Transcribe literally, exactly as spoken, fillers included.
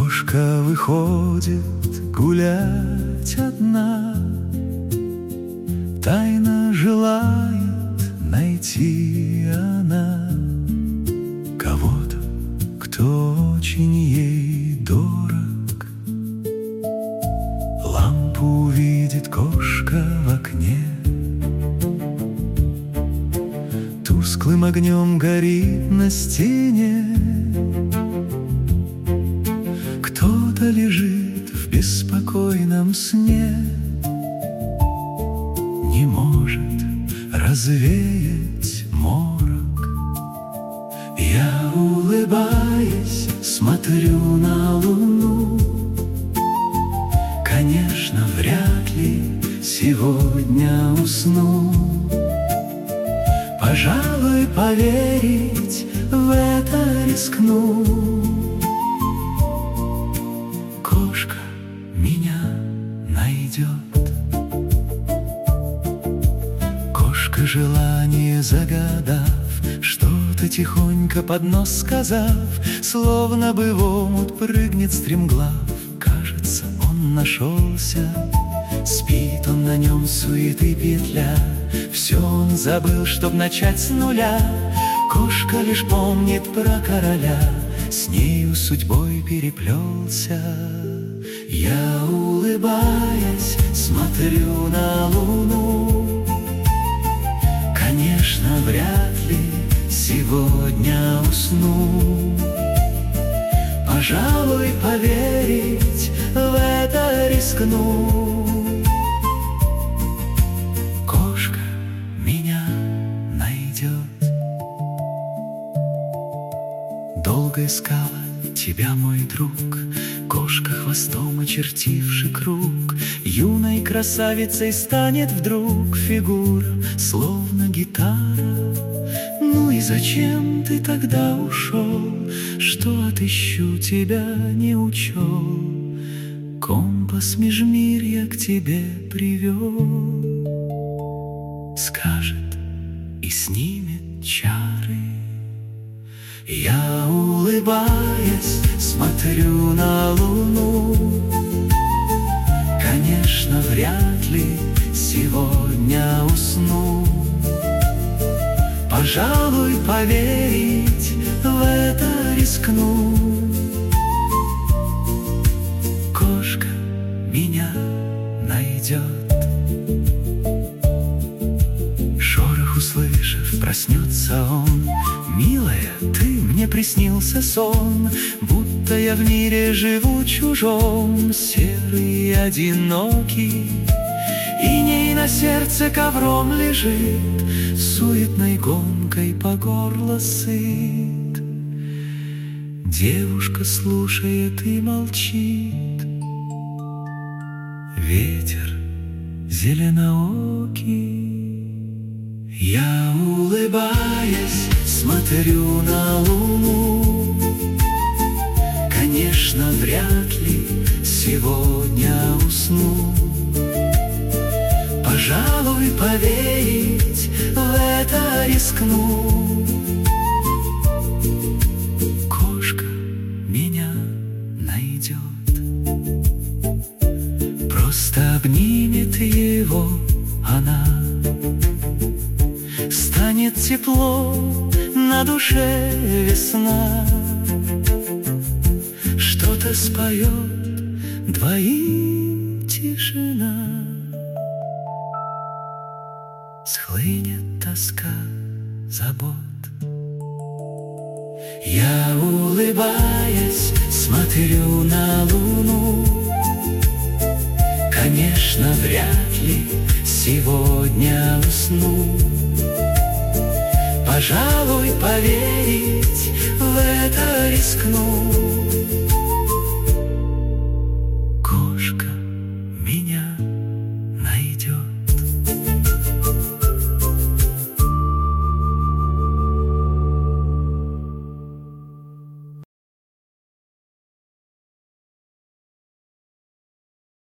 Кошка выходит гулять одна, тайно желает найти она кого-то, кто очень ей дорог. Лампу увидит кошка в окне, тусклым огнем горит на стене. Кто-то лежит в беспокойном сне, не может развеять морок. Я, улыбаясь, смотрю на луну. Конечно, вряд ли сегодня усну. Пожалуй, поверить в это рискну. Кошка меня найдет. Кошка, желание загадав, что-то тихонько под нос сказав, словно бы в омут прыгнет стремглав. Кажется, он нашелся. Спит он на нем, суеты петля. Все он забыл, чтоб начать с нуля. Кошка лишь помнит про короля, с нею судьбой переплелся. Я, улыбаясь, смотрю на луну. Конечно, вряд ли сегодня усну. Пожалуй, поверить в это рискну. Кошка меня найдет. Долго искала тебя, мой друг, кошка, хвостом очертивши круг. Юной красавицей станет вдруг фигура, словно гитара. Ну и зачем ты тогда ушел? Что отыщу тебя не учел? Компас межмирья к тебе привел. Скажет и снимет чары. Я, улыбаясь, смотрю на луну. Конечно, вряд ли сегодня усну. Пожалуй, поверить в это рискну. Кошка меня найдет. Шорох услышав, проснется он. Милая, ты, мне приснился сон, будто я в мире живу чужом, серый и одинокий. Иней на сердце ковром лежит, суетной гонкой по горло сыт. Девушка слушает и молчит. Ветер зеленоокий. Я, улыбаясь, смотрю на луну. Конечно, вряд ли сегодня усну. Пожалуй, поверить в это рискну. Кошка меня найдет. Просто обнимет его она. Станет тепло, на душе весна. Что-то споет, двоим тишина. Схлынет тоска забот. Я, улыбаясь, смотрю на луну. Конечно, вряд ли сегодня усну. Пожалуй, поверить в это рискну.